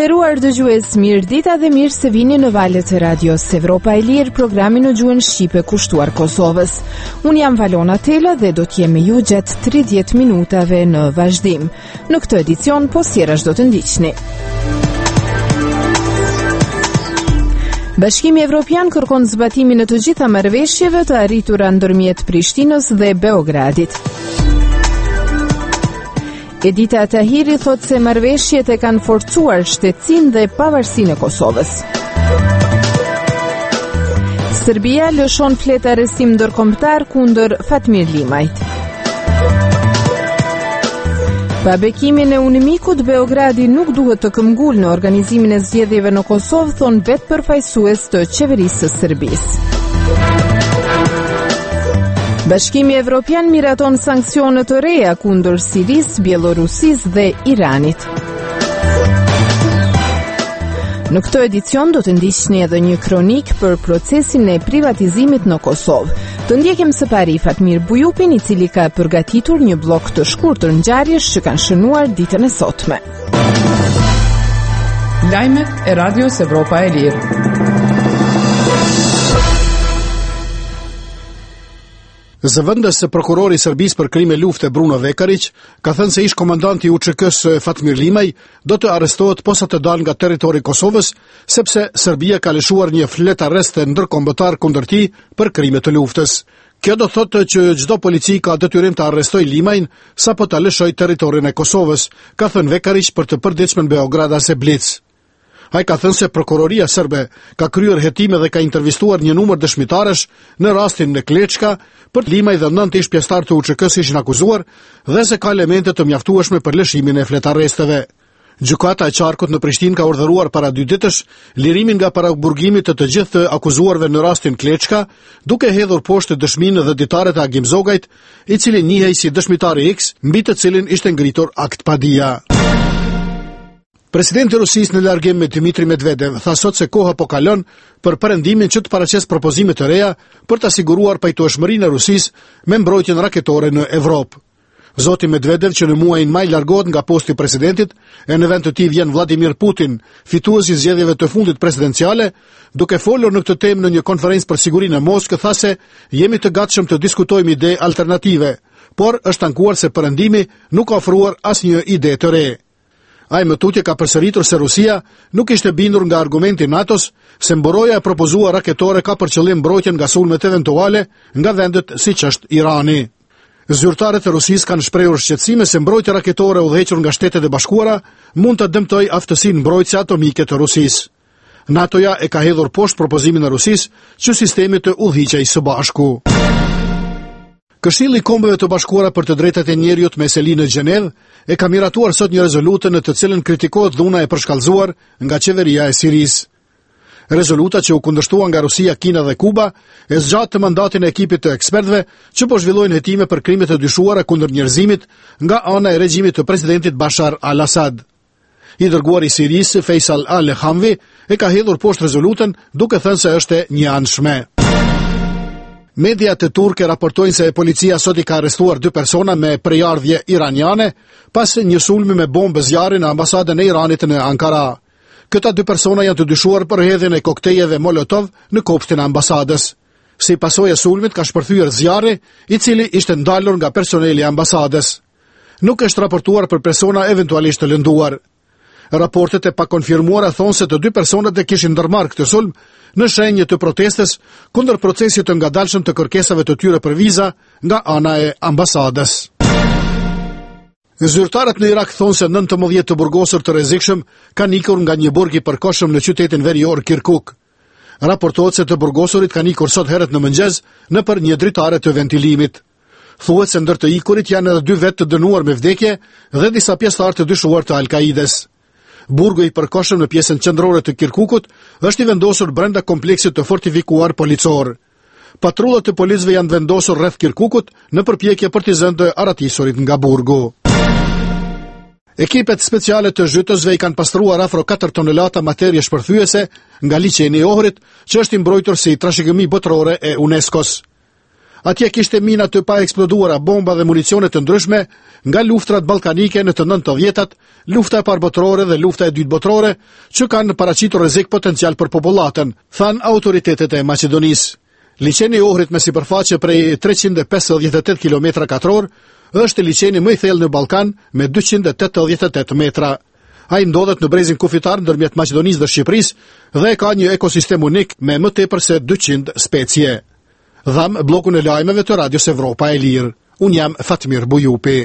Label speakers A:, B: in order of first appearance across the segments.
A: nderuar dëgjues, mirëdita dhe mirë se vini në valët e radios Evropa e Lirë, programin në gjuhën shqipe kushtuar Kosovës. Unë jam Valona Tela dhe do t'jem me ju gjatë 30 minutave në vazhdim. Në këtë edicion, po sjerash do të ndiqni. Bashkimi Evropian kërkon zbatimin e të gjitha marrëveshjeve të arritura ndërmjet Prishtinës dhe Beogradit. Edita Tahiri thot se marrëveshjet e kanë forcuar shtetësinë dhe pavarësinë e Kosovës. Serbia lëshon flet arrestim ndërkombëtar kundër Fatmir Limajt. Pa bekimin e Unimikut, Beogradi nuk duhet të këmbgul në organizimin e zgjedhjeve në Kosovë, thon vetë përfaqësues të qeverisë së Serbisë. Bashkimi Evropian miraton sankcione të reja kundër Sirisë, Bielorusisë dhe Iranit. Në këtë edicion do të ndiqni edhe një kronik për procesin e privatizimit në Kosovë. Të ndjekim së pari Fatmir Bujupin, i cili ka përgatitur një blok të shkurtër ngjarjesh që kanë shënuar ditën e sotme.
B: Lajmet e Radios Evropa e Lirë.
C: Zëvendës se prokurori i Serbisë për krime lufte Bruno Vekarić ka thënë se ish komandanti i UÇK-s Fatmir Limaj do të arrestohet posa të dalë nga territori i Kosovës, sepse Serbia ka lëshuar një flet arreste ndërkombëtar kundër tij për krime të luftës. Kjo do thotë që çdo polici ka detyrim të arrestojë Limajin sapo ta lëshojë territorin e Kosovës, ka thënë Vekarić për të përditshmën Beograd ose Blic. Ai ka thënë se prokuroria serbe ka kryer hetime dhe ka intervistuar një numër dëshmitarësh në rastin në Kleçka, për Limaj dhe 9 ish pjesëtar të UÇK-s ishin akuzuar dhe se ka elemente të mjaftueshme për lëshimin e fletarresteve. Gjykata e Qarkut në Prishtinë ka urdhëruar para 2 ditësh lirimin nga paraburgimit të gjithë të akuzuarve në rastin Kleçka, duke hedhur poshtë dëshminë dhe ditaret e Agim Zogajt, i cili njihej si dëshmitari X, mbi të cilin ishte ngritur akt padia. Presidenti i Rusisë në largim me Dmitri Medvedev tha sot se koha po kalon për perëndimin që të paraqes propozime të reja për të siguruar pajtueshmërinë e Rusisë me mbrojtjen raketore në Evropë. Zoti Medvedev, që në muajin maj largohet nga posti i presidentit, e në vend të tij vjen Vladimir Putin, fituesi i zgjedhjeve të fundit presidenciale, duke folur në këtë temë në një konferencë për sigurinë në Moskë, tha se jemi të gatshëm të diskutojmë ide alternative, por është ankuar se perëndimi nuk ka ofruar asnjë ide të re. Ai më tutje ka përsëritur se Rusia nuk ishte bindur nga argumenti NATO-s se mburoja e propozuar raketore ka për qëllim mbrojtjen nga sulmet eventuale nga vendet siç është Irani. Zyrtarët e Rusisë kanë shprehur shqetësime se mbrojtja raketore udhëhequr nga Shtetet e Bashkuara mund të dëmtojë aftësinë mbrojtëse atomike të Rusisë. NATO-ja e ka hedhur poshtë propozimin e Rusisë që sistemi të udhëhiqej së bashku. Këshilli i Kombeve të Bashkuara për të drejtat e njerëzit me seli në Gjenevë e ka miratuar sot një rezolutë në të cilën kritikohet dhuna e përshkallëzuar nga qeveria e Sirisë. Rezoluta që u kundërshtua nga Rusia, Kina dhe Kuba e zgjatë mandatin e ekipit të ekspertëve që po zhvillojnë hetime për krimet e dyshuara kundër njerëzimit nga ana e regjimit të presidentit Bashar al-Assad. I dërguari i Sirisë, Faisal al-Hamvi, e ka hedhur poshtë rezolutën duke thënë se është e njëanshme. Mediat e turke raportojnë se policia sot i ka arrestuar 2 persona me prejardhje iraniane pas një sulmi me bombë zjarri në ambasadën e Iranit në Ankara. Këta 2 persona janë të dyshuar për hedhjen e koktejeve Molotov në kopshtin e ambasadës. Si pasojë e sulmit ka shpërthyer zjarri, i cili ishte ndalur nga personeli i ambasadës. Nuk është raportuar për persona eventualisht të lënduar. Raportet e pakonfirmuara thonë se të 2 personat e kishin ndërmarrë këtë sulm në shenjë të protestës kundër procesit të ngadalshëm të kërkesave të tyre për viza nga ana e ambasadës. Zyrtarët në Irak thonë se 19 të burgosur të rrezikshëm kanë ikur nga një burg i përkohshëm në qytetin verior Kirkuk. Raportohet se të burgosurit kanë ikur sot herët në mëngjes nëpër një dritare të ventilimit. Thuhet se ndër të ikurit janë edhe 2 vetë të dënuar me vdekje dhe disa pjesëtar të dyshuar të Al-Kaides. Burgu i përkohshëm në pjesën qendrore të Kirkukut është i vendosur brenda kompleksit të fortifikuar policor. Patrullat e policëve janë vendosur rreth Kirkukut në përpjekje për t'i zënë të aratisurit nga burgu. Ekipet speciale të zhytësve i kanë pastruar afro 4 tonelata materie shpërthyese nga liçeni i Ohrit, që është i mbrojtur si trashëgimi botërore e UNESCO-s. Atje kishte mina të pa eksploduara, bomba dhe municione të ndryshme nga luftrat ballkanike në të 90-tat, lufta e parë botërore dhe lufta e dytë botërore, që kanë paraqitur rrezik potencial për popullatën, than autoritetet e Maqedonisë. Liçeni i Ohrit me sipërfaqe prej 358 km2 është liçeni më i thellë në Ballkan me 288 metra. Ai ndodhet në brezin kufitar ndërmjet Maqedonisë dhe Shqipërisë dhe ka një ekosistem unik me më tepër se 200 specie. Dham blokun e lajmeve të Radios Evropa e Lirë. Unë jam Fatmir Bujupi.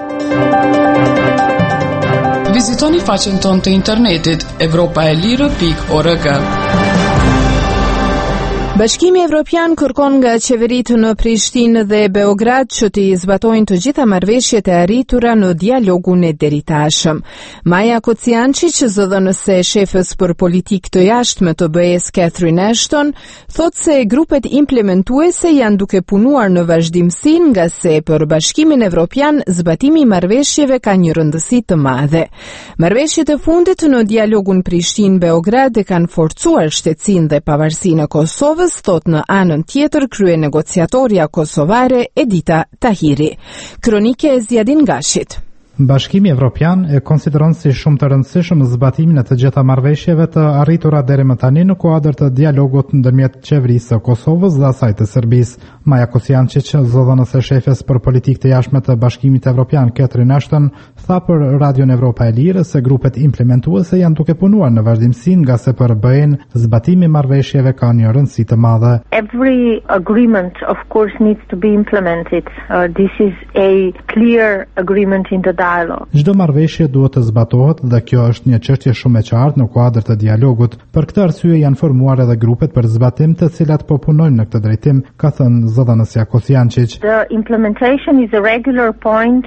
B: Vizitoni faqen tonë të internetit europaelire.org.
A: Bashkimi Evropian kërkon nga qeveritë në Prishtinë dhe Beograd që të zbatojnë të gjitha marrëveshjet e arritura në dialogun e deritashëm. Maja Kociançi, zëdhënëse e shefës për politikë të jashtme të BE-s Catherine Ashton, thotë se grupet implementuese janë duke punuar në vazhdimsi nga se për Bashkimin Evropian zbatimi i marrëveshjeve ka një rëndësi të madhe. Marrëveshjet e fundit në dialogun Prishtinë-Beograd e kanë forcuar shtetësinë dhe pavarësinë e Kosovës, thot në anën tjetër krye negociatorja kosovare Edita Tahiri. Kronike e Zjadin Gashit.
D: Bashkimi Evropian e konsideron si shumë të rëndësishëm zbatimin e të gjitha marrëveshjeve të arritura deri më tani në kuadër të dialogut ndërmjet qeverisë së Kosovës dhe asaj të Serbisë. Maja Kociançi, zëdhënëse e shefes për politikë të jashtme të Bashkimit Evropian Catherine Ashton, tha për Radion Evropa e Lirë se grupet implementuese janë duke punuar në vazhdimsi nga se për BE-n zbatimi i marrëveshjeve ka një rëndësi të madhe.
E: Every agreement of course needs to be implemented. This is a clear agreement in the dialogue.
D: Çdo marrëveshje duhet të zbatohet dhe kjo është një çështje shumë e qartë në kuadër të dialogut. Për këtë arsye janë formuar edhe grupet për zbatim të cilat po punojnë në këtë drejtim, ka thënë zëdhënësja Kociançi.
E: The implementation is a regular point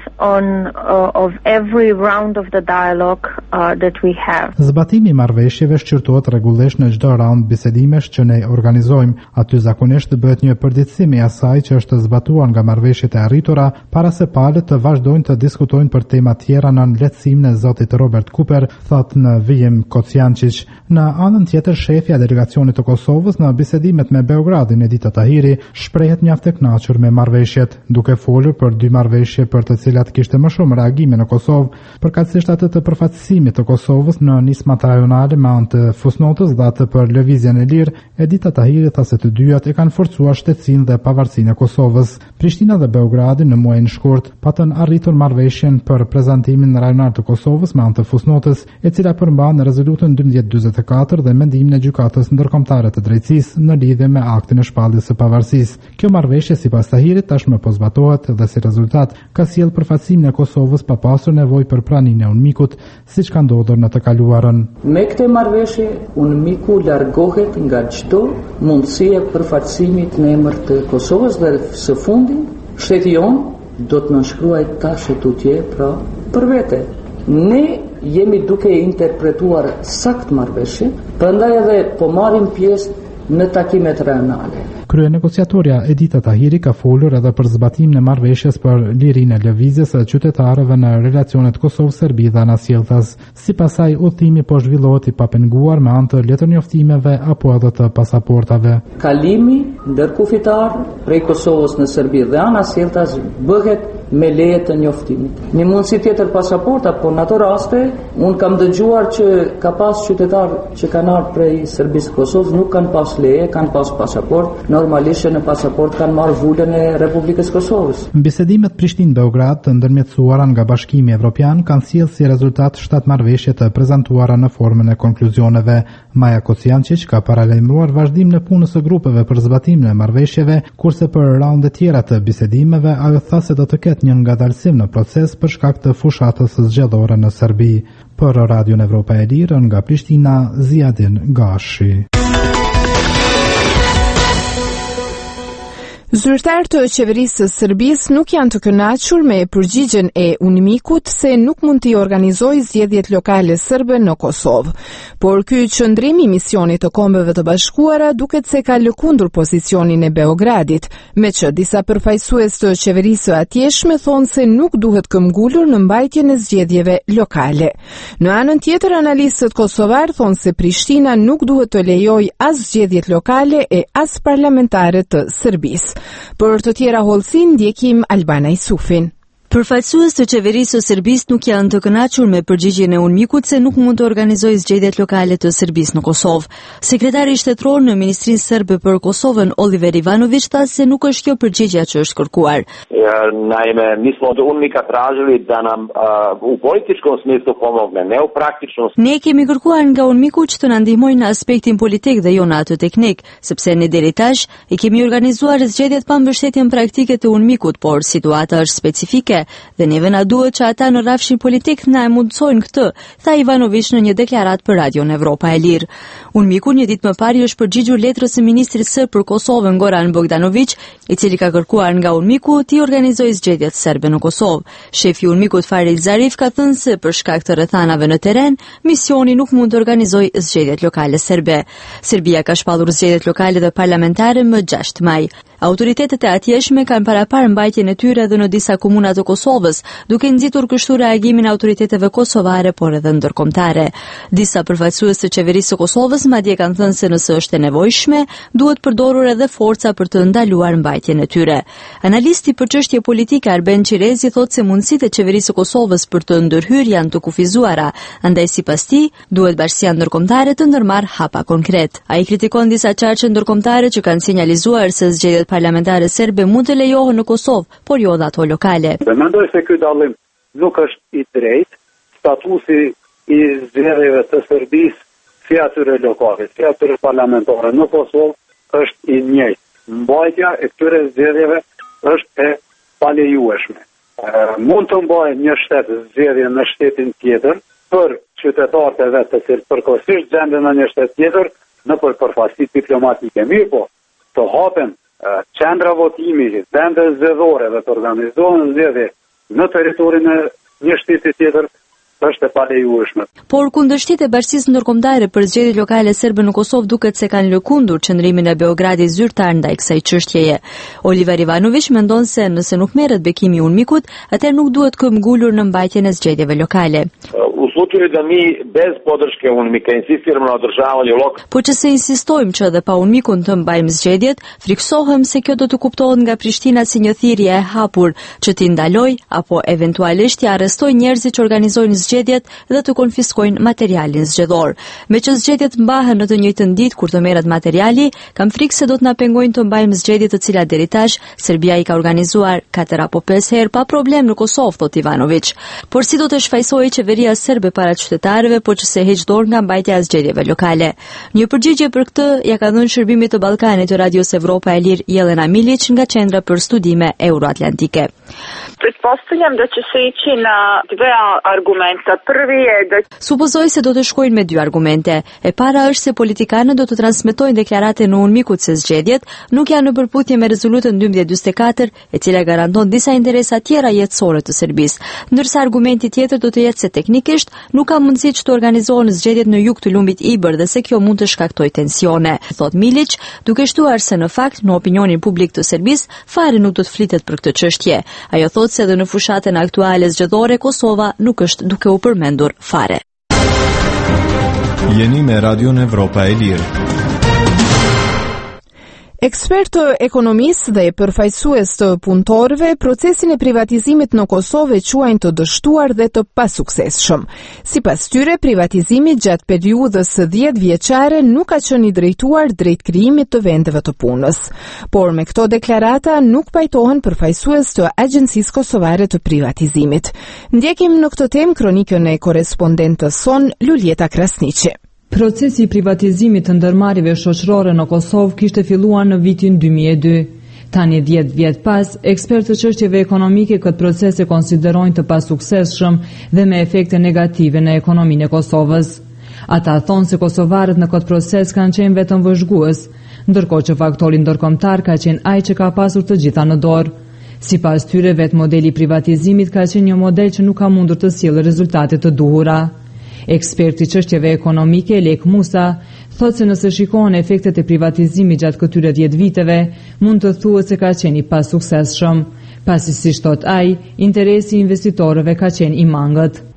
E: of every round of the dialogue that we have.
D: Zbatimi i marrëveshjeve shqyrtohet rregullisht në çdo raund bisedimesh që ne organizojmë. Aty zakonisht bëhet një përditësim i asaj që është zbatuar nga marrëveshjet e arritura para se palët të vazhdojnë të diskutojnë për tema tjera në lehtësimin e zotit Robert Cooper, thot në vijim Kociançi. Në anën tjetër, shefja e delegacionit të Kosovës në bisedimet me Beogradin Edita Tahiri shprehet mjaft e kënaqur me marrëveshjet, duke folur për dy marrëveshje për të cilat kishte më shumë reagime në Kosovë, përkatësisht atë të përfaqësimit të Kosovës në nismat rajonale me anë të fusnotës dhe atë për lëvizjen e lirë. Edita Tahiri tha se të dyjat e kanë forcuar shtetësinë dhe pavarësinë e Kosovës. Prishtina dhe Beogradi në muajin shkurt patën arritur marrëveshjen për prezantimin rajonar të Kosovës me anë të fusnotës, e cila përmban rezolutën 1244 dhe mendimin e gjykatës ndërkombëtare të drejtësisë në lidhje me aktin e shpalljes së pavarësisë. Kjo marrëveshje sipas Tahirit tashmë po zbatohet dhe si rezultat ka sjell përfaqësimin e Kosovës pa pasur nevojë për praninë e UNMIK-ut, siç ka ndodhur në të kaluarën.
F: Me këtë marrëveshje UNMIK-u largohet nga çdo mundësi e përfaqësimit në emër të Kosovës dhe së fundi shteti jonë do të nënshkruaj tash tutje për vete. Ne jemi duke interpretuar sakt marrëveshje, prandaj edhe po marrim pjesë në takimet rajonale.
D: Krye negociatorja Edita Tahiri ka folur edhe për zbatimin e marrëveshjes për lirinë e lëvizjes së qytetarëve në relacionet Kosovë-Serbi dhe anasjelltas. Sipas saj, udhëtimi po zhvillohet i papenguar me anë të letërnjoftimeve apo edhe të pasaportave.
F: Kalimi ndërkufitar prej Kosovës në Serbi dhe anasjelltas bëhet me leje të njoftimit. Një mundësi tjetër pasaporta, po në ato raste unë kam dëgjuar që ka pas qytetarë që kanë ardhur prej Serbisë Kosovës nuk kanë pas leje, kanë pas pasaport. Normalisht në pasaport kanë marrë vulën e Republikës Kosovës.
D: Bisedimet Prishtinë-Beograd të ndërmjetësuara nga Bashkimi Evropian kanë sjellë si rezultat 7 marrëveshje të prezantuara në formën e konkluzioneve. Maja Kociançi ka paralajmëruar vazhdimin e punës së grupeve për zbatimin e marrëveshjeve, kurse për raunde tjera të bisedimeve ajo tha se do të ketë një ngadalësim në proces për shkak të fushatës zgjedhore në Serbi. Për Radion Evropa e Lirë nga Prishtina, Zjadin Gashi.
A: Zyrtarë të qeverisë së Serbisë nuk janë të kënaqur me përgjigjen e UNMIK-ut se nuk mund t'i organizojë zgjedhjet lokale serbe në Kosovë. Por ky qëndrim i misionit të Kombeve të Bashkuara duket se ka lëkundur pozicionin e Beogradit, me që disa përfaqësues të qeverisë së atjeshme thonë se nuk duhet këmbgulur në mbajtjen e zgjedhjeve lokale. Në anën tjetër, analistët kosovar thonë se Prishtina nuk duhet të lejojë as zgjedhjet lokale e as parlamentare të Serbisë. Për të tjera hollësi ndjekim Albana Isufin.
G: Përfaqësues të qeverisë së Serbisë nuk janë të kënaqur me përgjigjen e UNMIK-ut se nuk mund të organizojë zgjedhjet lokale të Serbisë në Kosovë. Sekretari shtetror në Ministrinë Serbe për Kosovën, Oliver Ivanović, tha se nuk është kjo përgjigjja që është kërkuar.
H: Naime, mi smo od UNMIK-a tražili da nam u političkom smislu pomogne, ne u praktičnom.
G: Ne kemi kërkuar nga UNMIK-u që të na ndihmojnë në aspektin politik dhe jo në atë teknik, sepse ne deri tash i kemi organizuar zgjedhjet pa mbështetjen praktike të UNMIK-ut, por situata është specifike dhe neve na duhet që ata në rrafshin politik na e mundsojnë këtë, tha Ivanović në një deklaratë për Radion Evropa e Lirë. UNMIK-u një ditë më parë është përgjigjur letrës së ministrit serb për Kosovën Goran Bogdanović, i cili ka kërkuar nga UNMIK-u të organizojë zgjedhjet serbe në Kosovë. Shefi i UNMIK-ut Farid Zarif ka thënë se për shkak të rrethanave në terren, misioni nuk mund të organizojë zgjedhjet lokale serbe. Serbia ka shpallur zgjedhjet lokale dhe parlamentare më 6 maj. Autoritetet e atjeshme kanë paraparë mbajtjen e tyre edhe në disa komuna të Kosovës, duke nxitur kështu reagimin e autoriteteve kosovare por edhe ndërkombëtare. Disa përfaqësues të qeverisë së Kosovës madje kanë thënë se nëse është e nevojshme, duhet përdorur edhe forca për të ndaluar mbajtjen e tyre. Analisti për çështje politike Arben Qirezi thotë se mundësitë e qeverisë së Kosovës për të ndërhyrë janë të kufizuara, andaj sipas tij duhet bashkia ndërkombëtare të ndërmarrë hapa konkret. Ai kritikon disa qarqe ndërkombëtare që kanë sinjalizuar se zgjedhjet parlamentare serbe mund të lejohen në Kosovë, por jo dhe ato lokale.
I: Mendoj se ky dallim nuk është i drejtë. Statusi i zgjedhjeve të Serbisë, si atyre lokale, si atyre parlamentare në Kosovë është i njëjtë. Mbajtja e këtyre zgjedhjeve është e palejueshme. Mund të mbajë një shtet zgjedhje në shtetin tjetër për qytetarët e vet të cilët përkohësisht gjenden në një shtet tjetër në përfaqësi diplomatike. Mirë po, të hapen qendra votimi, vende zgjedhore dhe të organizohen zgjedhje në territorin e një shteti tjetër është e palejueshme.
G: Por kundërshtitë e Bashkisë Ndërkombëtare për zgjedhjet lokale serbe në Kosovë duket se kanë lëkundur qëndrimin e Beogradit zyrtar ndaj kësaj çështjeje. Oliver Ivanović mendon se nëse nuk merret bekimi i UNMIK-ut, atëherë nuk duhet këmbgulur në mbajtjen e zgjedhjeve lokale.
H: U slučaju da mi bez podrške UNMIK-a insistiramo na održavanju lokalnih.
G: Po që se insistojmë që edhe pa UNMIK-un të mbajmë zgjedhjet, friksohem se kjo do të kuptohet nga Prishtina si një thirrje e hapur që t'i ndaloj apo eventualisht t'i arrestoj njerëzit që organizojnë zgjedhjet dhe të konfiskojnë materialin zgjedhor. Me që zgjedhjet mbahen në të njëjtën ditë kur të merret materiali, kam frikë se do të na pengojnë të mbajmë zgjedhje të cilat deri tash Serbia i ka organizuar 4 apo 5 herë pa problem në Kosovë, thot Ivanović. Por si do të shfaqsojë qeveria serbe para qytetarëve, po që se heq dorë nga mbajtja e zgjedhjeve lokale. Një përgjigje për këtë ja ka dhënë Shërbimit të Ballkanit të Radios Evropa e Lirë Jelena Milić nga Qendra për Studime Euroatlantike.
E: Pretpostavljam da će se ići na 2 argumenta. Prvi je da
G: Supozoj se do të shkojnë me 2 argumente. E para është se politikanët do të transmetojnë deklarate në UNMIK-ut se zgjedhjet nuk janë në përputhje me rezolutën 1244, e cila garanton disa interesa tjera jetësore të Serbisë. Ndërsa argumenti tjetër do të jetë se teknikisht nuk ka mundësi që të organizohen zgjedhjet në jug të lumbit Ibër dhe se kjo mund të shkaktojë tensione, thot Milić, duke shtuar se në fakt në opinionin publik të Serbisë fare nuk do të flitet për këtë çështje. Ajo thotë se edhe në fushatën aktuale zgjedhore Kosova nuk është duke u përmendur fare.
J: Jeni me Radion Evropa e Lirë.
A: Ekspertë ekonomistë dhe përfaqësues të punëtorëve procesin e privatizimit në Kosovë quajnë të dështuar dhe të pasuksesshëm. Sipas tyre, privatizimi gjatë periudhës së 10 vjeçare nuk ka qenë i drejtuar drejt krijimit të vendeve të punës. Por me këto deklarata nuk pajtohen përfaqësues të Agjencisë Kosovare të Privatizimit. Ndjekim në këtë temë kronikën e korrespondentës son Luljeta Krasniqi.
K: Procesi i privatizimit të ndërmarrjeve shoqërore në Kosovë kishte filluar në vitin 2002. Tani 10 vjet pas, ekspertë të çështjeve ekonomike këtë proces e konsiderojnë të pasuksesshëm dhe me efekte negative në ekonominë e Kosovës. Ata thonë se kosovarët në këtë proces kanë qenë vetëm vëzhgues, ndërkohë që faktori ndërkombëtar ka qenë ai që ka pasur të gjitha në dorë. Sipas tyre, vetë modeli i privatizimit ka qenë një model që nuk ka mundur të sjellë rezultate të duhura. Eksperti çështjeve ekonomike Lek Musa thotë se nëse shikohen efektet e privatizimit gjatë këtyre 10 viteve, mund të thuhet se ka qenë i pasuksesshëm. Pasi, si thot ai, interesi i investitorëve ka qenë i mangët.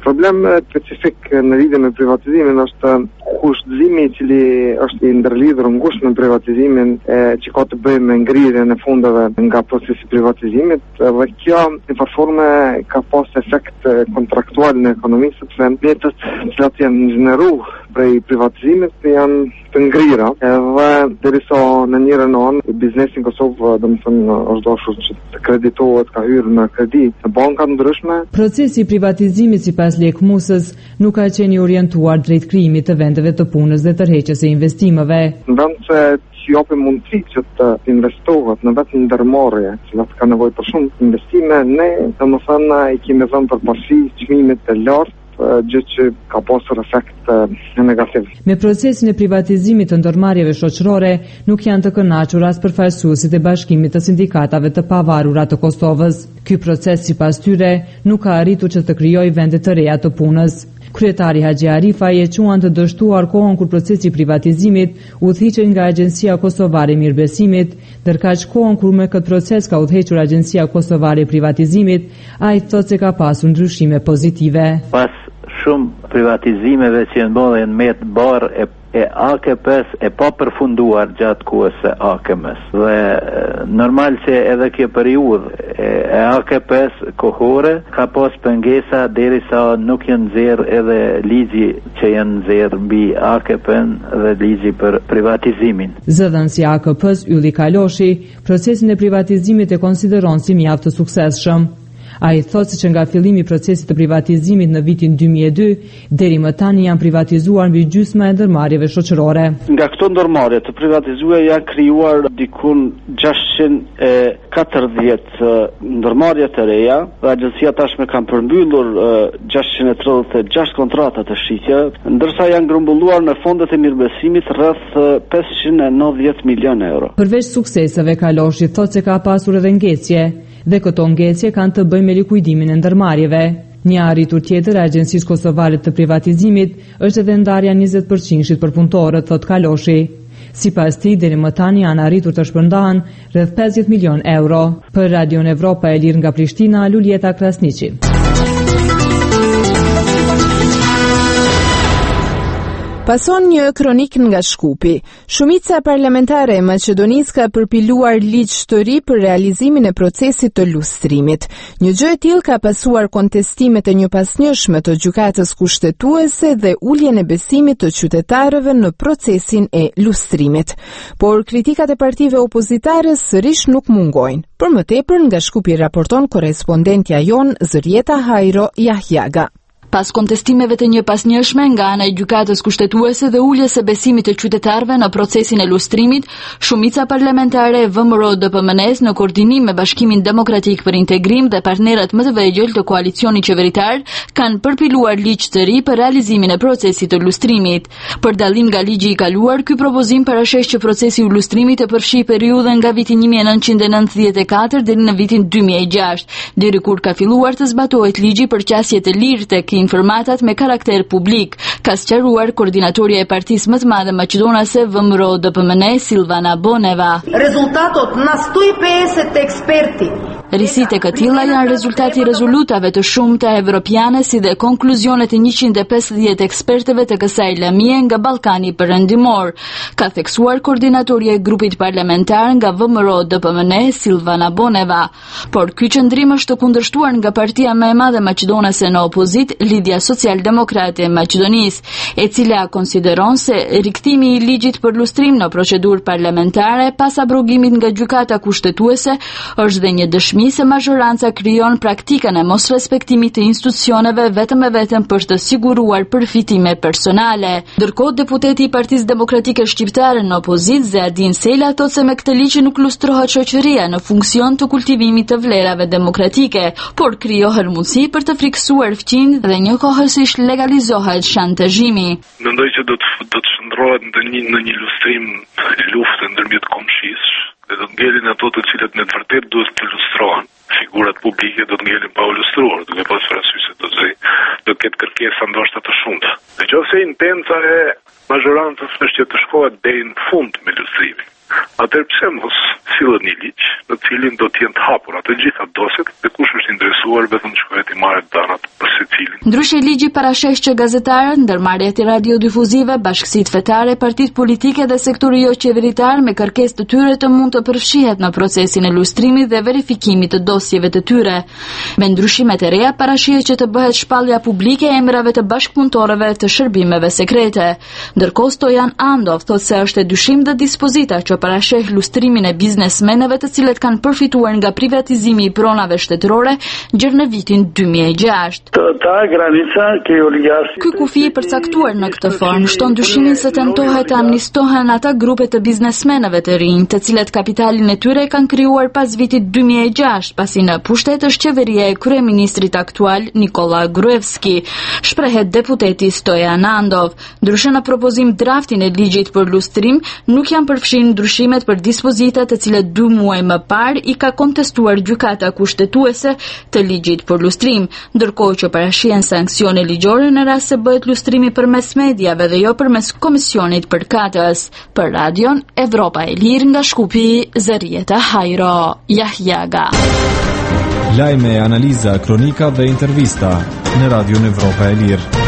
L: Problem specifik në lidhje me privatizimin është kushtëzimi i cili është i ndërlidhur ngushtë me privatizimin që ka të bëjë me ngrirjen e fundeve nga procesi i privatizimit, dhe kjo në përforme ka pas efekt kontraktual në ekonomi, sepse mjetet që janë inxhineruar prej privatizimit janë të ngrira, edhe derisa në njërin anë biznesi në Kosovë domethënë është dashur që të kreditohet, ka hyrë në kredi në banka të ndryshme.
K: Procesi i privatizimit sipas Lekmusës nuk ka qenë i orientuar drejt krijimit të vendeve të punës dhe tërheqjes së investimeve.
L: Ndonse që japë mundësi që të investohet në vetë ndërmarrje, që ka nevojë për shumë investime, ne domethënë i kemi vënë përparësi çmimit të lartë, gjë që ka pasur efekt negativ.
K: Me procesin e privatizimit të ndërmarrjeve shoqërore nuk janë të kënaqur as përfaqësuesit e Bashkimit të Sindikatave të Pavarura të Kosovës. Ky proces sipas tyre nuk ka arritur që të krijojë vende të reja të punës. Kryetari Haxhi Arifaj e quan të dështuar kohën kur procesi i privatizimit udhëhiqej nga Agjencia Kosovare e Mirëbesimit, ndërkaq kohën kur me këtë proces ka udhëhequr Agjencia Kosovare e Privatizimit, ai thotë se ka pasur ndryshime pozitive.
M: Pas shumë privatizimeve që ndodhen me të barë e AKP-s e pa përfunduar gjatë kohës së AKM-s. Dhe normal që edhe kjo periudhë e AKP-s kohore ka pas pengesa derisa nuk janë nxjerrë edhe ligji që janë nxjerrë mbi AKP-n dhe ligji për privatizimin.
K: Zëdhënësi i AKP-s Ylli Kaloshi procesin e privatizimit e konsideron si mjaft të suksesshëm. Ai thotë se që nga fillimi i procesit të privatizimit në vitin 2002 deri më tani janë privatizuar mbi gjysma e ndërmarrjeve shoqërore.
N: Nga këto ndërmarrje të privatizuara janë krijuar dikun 640 ndërmarrje të reja, dhe agjencia tashme kanë përmbyllur 636 kontrata të shitje, ndërsa janë grumbulluar në fondet e mirëbesimit rreth 590 milion euro.
K: Përveç sukseseve, Kaloshi thotë se ka pasur edhe ngecje, dhe këto ngecje kanë të bëjnë me likuidimin e ndërmarrjeve. Një arritur tjetër e Agjencisë Kosovare të Privatizimit është edhe ndarja 20% për punëtorët, thot Kaloshi. Sipas tij, deri më tani janë arritur të shpërndahen rreth 50 milion euro. Për Radion Evropa e Lirë nga Prishtina, Lulieta Krasniqi.
A: Pason një kronik nga Shkupi. Shumica parlamentare e Maqedonisë ka përpiluar ligj të ri për realizimin e procesit të lustrimit. Një gjë e tillë ka pasuar kontestimet e njëpasnjëshme të gjykatës kushtetuese dhe uljen e besimit të qytetarëve në procesin e lustrimit. Por kritikat e partive opozitare sërish nuk mungojnë. Për më tepër nga Shkupi raporton korrespondentja jon Zërieta Hajro Jahjaga.
O: Pas kontestimeve të njëpasnjëshme nga ana e gjykatës kushtetuese dhe uljes së besimit të qytetarëve në procesin e lustrimit, shumica parlamentare e VMRO-DPMN-s në koordinim me Bashkimin Demokratik për Integrim dhe partnerët më të vegjël të koalicionit qeveritar kanë përpiluar ligj të ri për realizimin e procesit të lustrimit. Për dallim nga ligji i kaluar, ky propozim parasheh që procesi i lustrimit të përfshijë periudhën nga viti 1994 deri në vitin 2006, deri kur ka filluar të zbatohet ligji për qasje të lirë tek informatat me karakter publik, ka sqaruar koordinatorja e partisë më të madhe maqedonase VMRO-DPMN Silvana Boneva.
P: Rezultatot na 150 eksperti.
O: Risit e këtilla janë rezultati i rezolutave të shumta evropiane si dhe konkluzionet e 150 ekspertëve të kësaj lamie nga Ballkani Perëndimor, ka theksuar koordinatorja e grupit parlamentar nga VMRO-DPMN Silvana Boneva. Por ky qëndrim është të kundërshtuar nga partia më e madhe maqedonase në opozit, Lidhja Social-Demokrate e Maqedonisë, e cila konsideron se riktimi i ligjit për lustrim në procedurë parlamentare pas abrogimit nga gjykata kushtetuese është dhe një dëshmi se mazhoranca krijon praktikën e mosrespektimit të institucioneve vetëm e vetëm për të siguruar përfitime personale. Ndërkohë, deputeti i Partisë Demokratike Shqiptare në opozitë, Zeadin Sela, thotë se me këtë ligj nuk lustrohet shoqëria në funksion të kultivimit të vlerave demokratike, por krijohet mundësi për të friksuar fqinjtë dhe njëkohësisht legalizohet shantazhimi.
Q: Mendoj që do të shndrohet në një lustrim lufte ndërmjet komshisë, dhe do të ngelin ato të cilët në të vërtetë duhet të lustrohen. Figurat publike do të ngelin pa u lustruar, duke pasur parasysh se do të ketë kërkesa ndoshta të shumta. Nëse intenca e mazhorancës është që të shkohet deri në fund me lustrimin, atëherë pse mos sillet një ligj në cilin do të jenë të hapura të gjitha dosjet dhe kush është interesuar vetëm të shkojë të marrë danat për secilin.
O: Ndryshe ligji parasheh që gazetarët, ndërmarrjet e radiodifuzive, bashkësitë fetare, partitë politike dhe sektori jo qeveritar me kërkesë të tyre të mund të përfshihet në procesin e lustrimit dhe verifikimit të dosjeve të tyre. Me ndryshimet e reja parashihet që të bëhet shpallja publike e emrave të bashkëpunëtorëve të shërbimeve sekrete. Ndërkohë Stojan Andov thotë se është e dyshim dhe dispozita që parasheh lustrimin e biznesmenëve të cilët kanë përfituar nga privatizimi i pronave shtetërore gjërë në vitin 2006. Ky kufi i përcaktuar në këtë formë shton dyshimin se tentohet të amnistohen ata grupe të biznesmenëve të rinj, të cilët kapitalin e tyre kanë krijuar pas vitit 2006, pasi në pushtet është qeveria e kryeministrit aktual Nikola Gruevski, shprehet deputeti Stojan Andov. Ndryshe në propozim draftin e ligjit për lustrim, nuk janë përfshirë ndryshimet për dispozitat të cilët 2 muaj më parë i ka kontestuar gjykata kushtetuese të ligjit për lustrim, ndërkohë që parashihen sanksione ligjore në rast se bëhet lustrimi përmes mediave dhe jo përmes komisionit përkatës. Për Radion Evropa e Lirë nga Shkupi, Zarieta Hajro, Jahjaga.
J: Lajme, analiza, kronika dhe intervista në Radion Evropa e Lirë.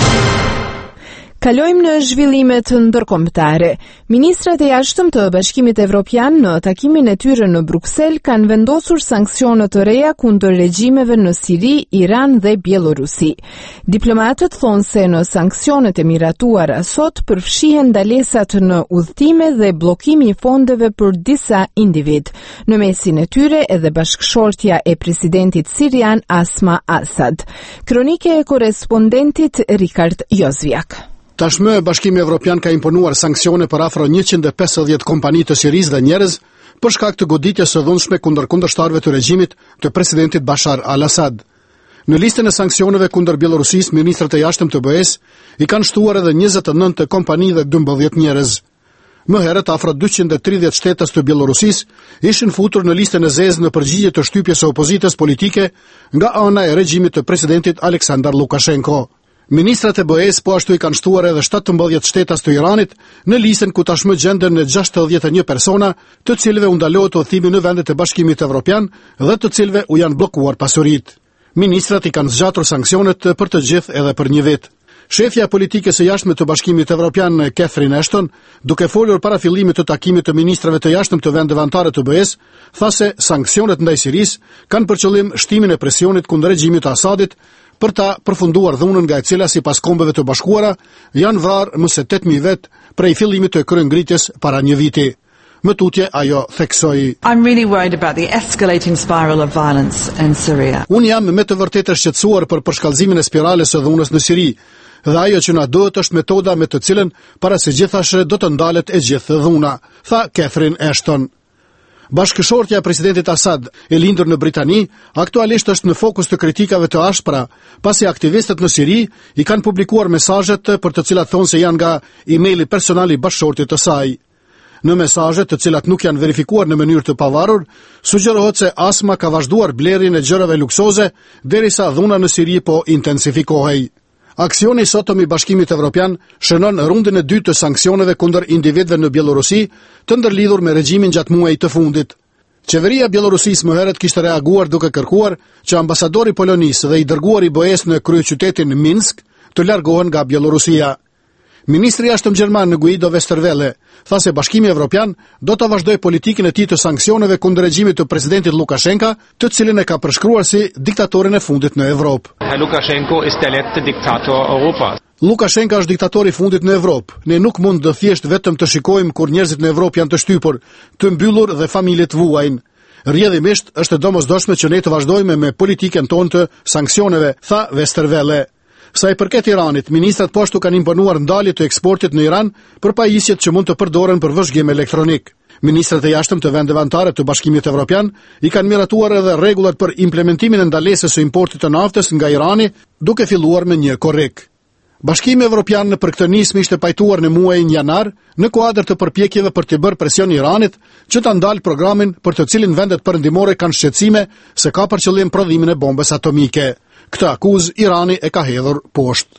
A: Kalojmë në zhvillimet ndërkombëtare. Ministrat e jashtëm të Bashkimit Evropian në takimin e tyre në Bruksel kanë vendosur sanksione të reja kundër regjimeve në Siri, Iran dhe Bielorusi. Diplomatët thonë se në sanksionet e miratuara sot përfshihen ndalesat në udhëtime dhe bllokimi i fondeve për disa individ. Në mesin e tyre edhe bashkëshortja e presidentit sirian Asma Asad. Kronike e korrespondentit Rikard Jozviak.
C: Tashmë Bashkimi Evropian ka imponuar sanksione për afro 150 kompani të Sirisë dhe njerëz për shkak të goditjes së dhunshme kundër kundërshtarëve të regjimit të presidentit Bashar al-Assad. Në listën e sanksioneve kundër Bielorusisë, ministrat e jashtëm të BE-s i kanë shtuar edhe 29 kompani dhe 12 njerëz. Më herët afro 230 shtetës të Bielorusisë ishin futur në listën e zezë në përgjigje të shtypjes së opozitës politike nga ana e regjimit të presidentit Aleksandar Lukashenko. Ministrat e BE-s po ashtu i kanë shtuar edhe 17 shtetas të Iranit në listën ku tashmë gjenden 61 persona, të cilëve u ndalohet udhëtimi në vendet e Bashkimit Evropian dhe të cilëve u janë bllokuar pasuritë. Ministrat i kanë zgjatur sanksionet për të gjithë edhe për 1 vit. Shefja e politikës së jashtme të Bashkimit Evropian, Catherine Ashton, duke folur para fillimit të takimit të ministrave të jashtëm të vendeve anëtare të BE-s, tha se sanksionet ndaj Sirisë kanë për qëllim shtimin e presionit kundër regjimit të Asadit për ta përfunduar dhunën nga e cila sipas Kombeve të Bashkuara janë vrarë më se 8.000 vet prej fillimit të kryengritjes para 1 viti. Më tutje ajo theksoi:
R: I'm really worried about the escalating spiral of violence in Syria.
C: Unë jam me të vërtetë shqetësuar për përshkallëzimin e spirales së dhunës në Siri, dhe ajo që na duhet është metoda me të cilën para se gjithashë do të ndalet e gjithë dhuna, tha Catherine Ashton. Bashkëshortja e presidentit Assad, e lindur në Britani, aktualisht është në fokus të kritikave të ashpra, pasi aktivistët në Siri i kanë publikuar mesazhet për të cilat thonë se janë nga emaili personal i bashkëshortit të saj. Në mesazhet, të cilat nuk janë verifikuar në mënyrë të pavarur, sugjerohet se Asma ka vazhduar blerjen e gjërave luksoze derisa dhuna në Siri po intensifikohej. Aksioni sotëm i Bashkimit Evropian shënon rundën e dytë të sanksioneve kundër individëve në Bielorusi, të ndërlidhur me regjimin gjatë muajit të fundit. Qeveria e Bielorusisë më herët kishte reaguar duke kërkuar që ambasadori Polonisë dhe i dërguari i BE-s në kryeqytetin Minsk të largohen nga Bielorusia. Ministri i jashtëm gjerman Guido Westerwelle tha se Bashkimi Evropian do të vazhdojë politikën e tij të sanksioneve kundër regjimit të presidentit Lukashenko, të cilin e ka përshkruar si diktatorin e fundit në Evropë.
S: Lukashenko ist der letzte Diktator Europas.
C: Lukashenko është diktatori i fundit në Evropë. Ne nuk mund të thjesht vetëm të shikojmë kur njerëzit në Evropë janë të shtypur, të mbyllur dhe familjet vuajnë. Rrjedhimisht është domosdoshme që ne të vazhdojmë me politikën tonë të sanksioneve, tha Westerwelle. Sa i përket Iranit, ministrat po ashtu kanë imponuar ndalje të eksportit në Iran për pajisjet që mund të përdoren për vëzhgim elektronik. Ministrat e jashtëm të vendeve anëtare të Bashkimit Evropian i kanë miratuar edhe rregullat për implementimin e ndalesës së importit të naftës nga Irani, duke filluar me një korrik. Bashkimi Evropian për këtë nismë ishte pajtuar në muajin janar në kuadër të përpjekjeve për të bërë presion Iranit që ta ndalë programin për të cilin vendet perëndimore kanë shqetësime se ka për qëllim prodhimin e bombës atomike. Këtë akuzë Irani e ka hedhur poshtë.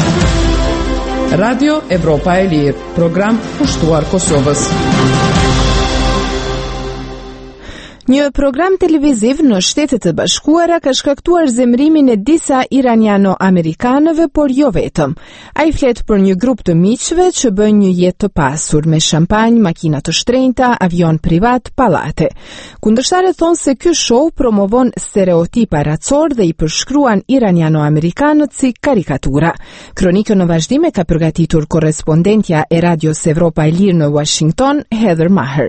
B: Radio Evropa e Lirë, program pushtuar Kosovës.
A: Një program televiziv në Shtetet e Bashkuara ka shkaktuar zemrimin e disa iraniano-amerikanëve, por jo vetëm. Ai flet për një grup të miqve që bën një jetë të pasur me shampanjë, makina të shtrenjta, avion privat, pallate. Kundërshtarët thonë se ky show promovon stereotipa racor dhe i përshkruan iraniano-amerikanët si karikatura. Kronikën në vazhdim e ka përgatitur korrespondentja e Radios Evropa e Lirë në Washington, Heather Maher.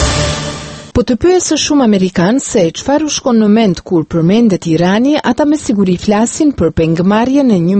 A: Po të pyesë shumë Amerikanë se çfarë u shkon në mend kur përmendet Irani, ata me siguri flasin për pengëmarrjen e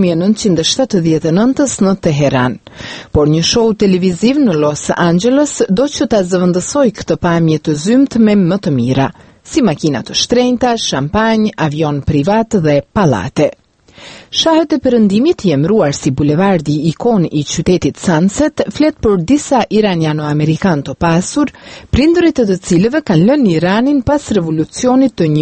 A: 1979-s në Teheran. Por një show televiziv në Los Angeles do që ta zëvendësoj këtë pamje të zymt me më të mira, si makina të shtrenjta, shampanjë, avion privat dhe pallate. Shahët e Perëndimit, i emëruar si bulevardi ikon i qytetit Sunset, flet për disa iraniano-amerikan të pasur, prindërit e të cilëve kanë lënë Iranin pas revolucionit të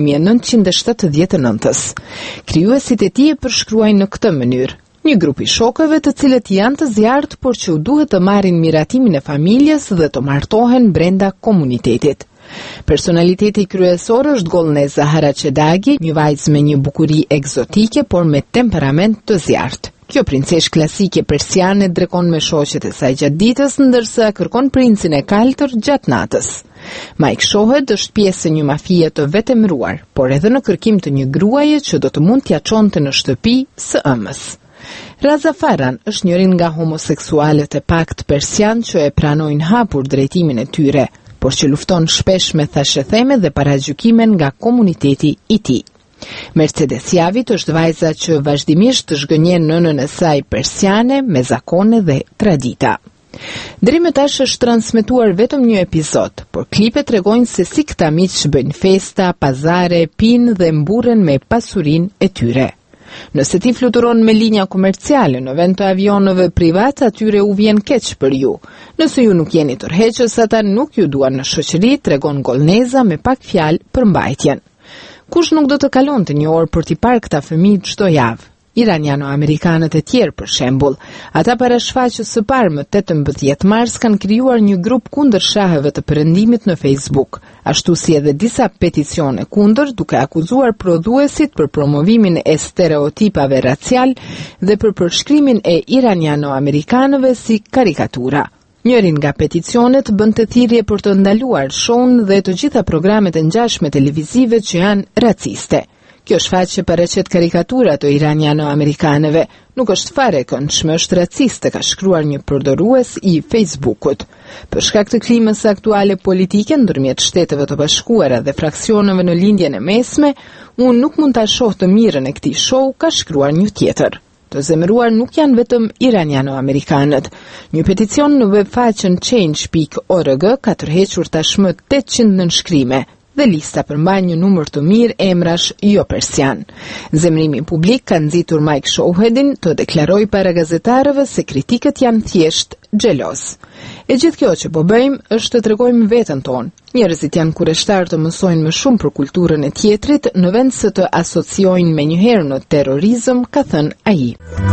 A: 1979-s. Krijuesit e tij e përshkruajnë në këtë mënyrë: një grup i shokëve të cilët janë të zjarrt, por që u duhet të marrin miratimin e familjes dhe të martohen brenda komunitetit. Personaliteti kryesor është Golneza Harachedagi, një vajzë me një bukuri egzotike, por me temperament të zjarrt. Kjo princesh klasike persiane drekon me shoqet e saj gjatë ditës, ndërsa kërkon princin e kaltër gjatë natës. Mike shohet është pjesë e një mafie të vetemëruar, por edhe në kërkim të një gruaje që do të mund t'ia çonte në shtëpi së ëmës. Raza Faran është njërin nga homoseksualet e pakt persian që e pranojnë hapur drejtimin e tyre, por që lufton shpesh me thashëtheme dhe paragjykime nga komuniteti i tij. Mercedes Javit është vajza që vazhdimisht të zhgënjen nënën e saj persiane me zakone dhe tradita. Deri më tash është transmetuar vetëm një epizod, por klipet tregojnë se si këta miq bëjnë festa, pazare, pinë dhe mburren me pasurinë e tyre. Nëse ti fluturon me linja komerciale në vend të avionëve privat, atyre u vjen keq për ju. Nëse ju nuk jeni tërheqës, ata nuk ju duan në shoqëri, tregon Golneza me pak fjalë për mbajtjen. Kush nuk do të kalonte një orë për t'i parë këta fëmijë çdo javë? Iraniano-amerikanët e tjerë, për shembull, ata para shfaqjes së parë më 18 mars kanë krijuar një grup kundër shahëve të Perëndimit në Facebook, ashtu si edhe disa peticione kundër, duke akuzuar prodhuesit për promovimin e stereotipave racial dhe për përshkrimin e iraniano-amerikanëve si karikatura. Njërin nga peticionet bënte thirrje për të ndaluar show-n dhe të gjitha programet e ngjashme televizive që janë raciste. Kjo shfaqje paraqet karikatura të iraniano-amerikanëve, nuk është fare e këndshme, është raciste, ka shkruar një përdorues i Facebook-ut. Për shkak të klimës aktuale politike ndërmjet Shteteve të Bashkuara dhe fraksioneve në lindjen e mesme, unë nuk mund ta shoh të mirën e këtij show, ka shkruar një tjetër. Të zemëruar nuk janë vetëm iraniano-amerikanët. Një peticion në webfaqen change.org ka tërhequr tashmë 800 nënshkrime dhe lista përmban një numër të mirë emrash jo persian. Zemrimi publik ka nxitur Mike Shohedin të deklarojë para gazetarëve se kritikët janë thjesht xheloz. E gjithë kjo që po bëjmë është të tregojmë veten tonë. Njerëzit janë kureshtar të mësojnë më shumë për kulturën e tjetrit në vend se të asociojnë menjëherë në terrorizëm, ka thënë ai.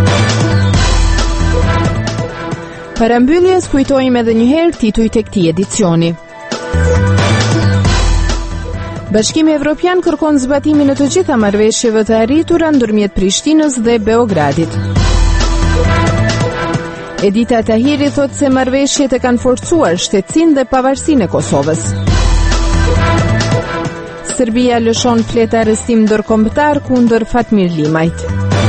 A: Para mbylljes kujtojmë edhe një herë titujt e këtij edicioni. Bashkimi Evropian kërkon zbatimin e të gjitha marrëveshjeve të arritura ndërmjet Prishtinës dhe Beogradit. Edita Tahiri thot se marrëveshjet e kanë forcuar shtetësinë dhe pavarësinë e Kosovës. Serbia lëshon fletë arrestim ndërkombëtar kundër Fatmir Limajt.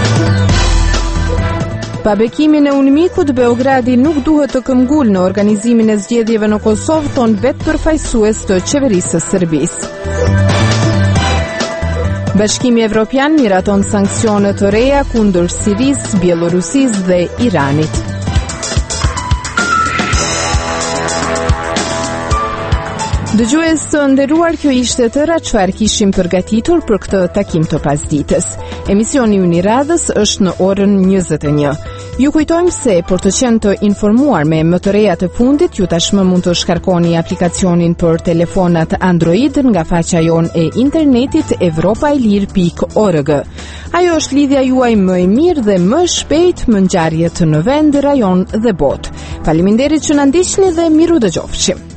A: Pa bekimin e UNMIK-ut, Beogradi nuk duhet të këmbgul në organizimin e zgjedhjeve në Kosovë, thon vetë përfaqësues të qeverisë së Serbisë. Bashkimi Evropian miraton sanksione të reja kundër Sirisë, Bielorusisë dhe Iranit. Dëgjues të nderuar, kjo ishte tëra çfarë kishim përgatitur për këtë takim të pasdites. Emisioni ynë i radhës është në orën 21. Ju kujtojmë se për të qenë të informuar me më të rejat e fundit, ju tashmë mund të shkarkoni aplikacionin për telefonat Android nga faqja jon e internetit evropaelir.org. Ajo është lidhja juaj më e mirë dhe më shpejt më ngjarje në vend, rajon dhe botë. Faleminderit që na ndiqni dhe miru dëgjofshim.